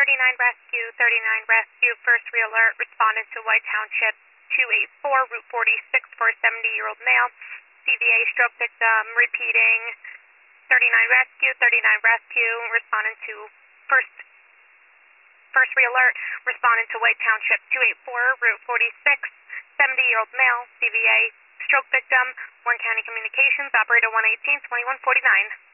39 rescue, first re-alert, responded to White Township 284, Route 46 for a 70-year-old male, CVA stroke victim, repeating 39 rescue, responded to first re-alert, responded to White Township 284, Route 46, 70-year-old male, CVA stroke victim, Warren County Communications, operator 118, 2149.